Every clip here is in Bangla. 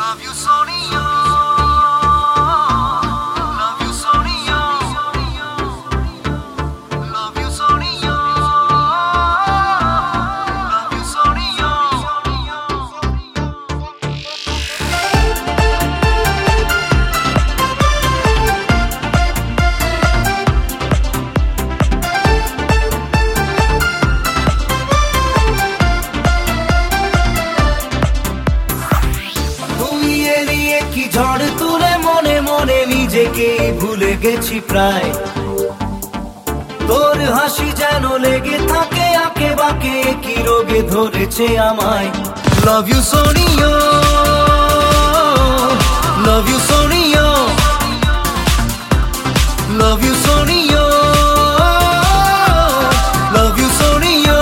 Love you, Sonia. Love you, Sonia. Love you, Sonia. Love you, Sonia. কি ঝড় তুলে মনে মনে নিজেকে ভুলে গেছি প্রায় তোর হাসি যেন লেগে থাকে আঁকে বাঁকে কি রোগে ধরেছে আমায় Love you, Sonia. Love you, Sonia. Love you, Sonia. Love you, Sonia.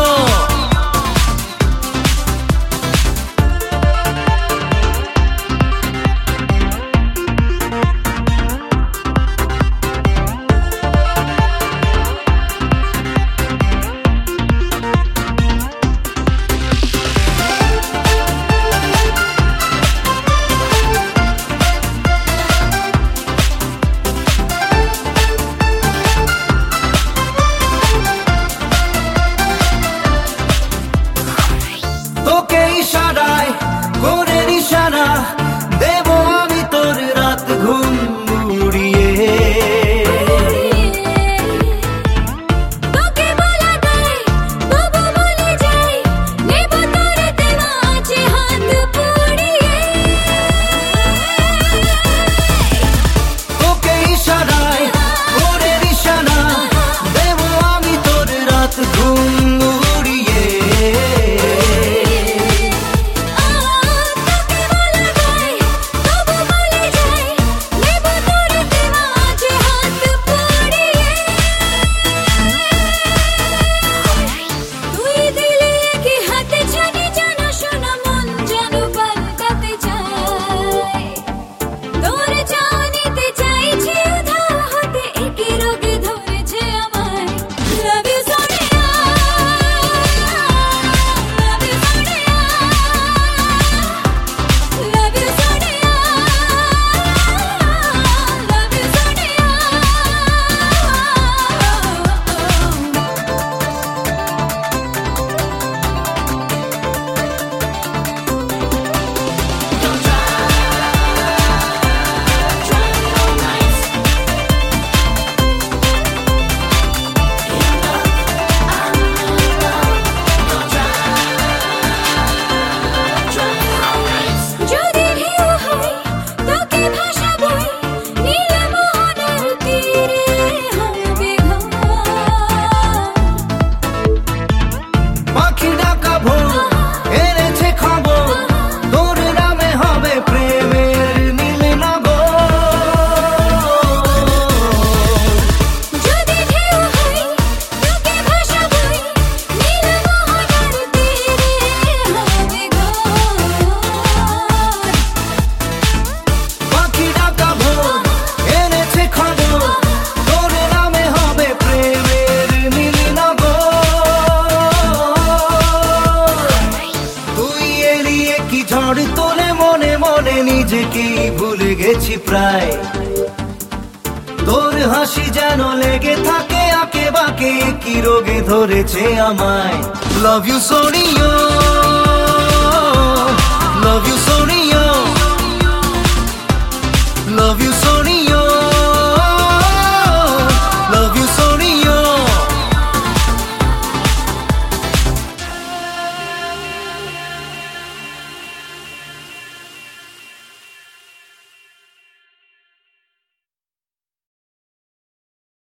তোকে ইশারায় করে নিশানা দেব আমি তোর রাত ঘুম উড়িয়ে তোকে বলা দেয় তবু বলে যাই নেব তোর দেওয়া আছে হাত পুড়িয়ে তোকে ইশারায় করে নিশানা দেব আমি তোর রাত ঘুম উড়িয়ে তোকে বলা দেয় তবু বলে যাই নেব তোর দেওয়া আছে হাত পুড়িয়ে তুই দিলে কি হাতে ছানি জানা শোনা মন যেন পাল্টাতে চায় তোর জানিতে চাইছি উধাও হতে একই রোগে ধরেছে আমায় Love you, Sonia. Love you, Sonia. Love you, Sonia. Love you, Sonia. যদি ঢেউ হয় তোকে ভাসাবই নীল মোহনার তীরে হবে ঘর পাখি ডাকা ভোর এনেছে খবর তোর নামে হবে প্রেমের নীলনগর যদি ঢেউ হয় তোকে ভাসাবই নীল মোহনার তীরে হবে ঘর পাখি ডাকা ভোর এনেছে খবর তোর নামে হবে প্রেমের নীলনগর তুই এড়িয়ে কি ঝড় তোলে মনে মনে নিজেকে ভুলে গেছি প্রায় তোর হাসি যেন লেগে থাকে আঁকে বাঁকে কি রোগে ধরেছে আমায় Love you, Sonia.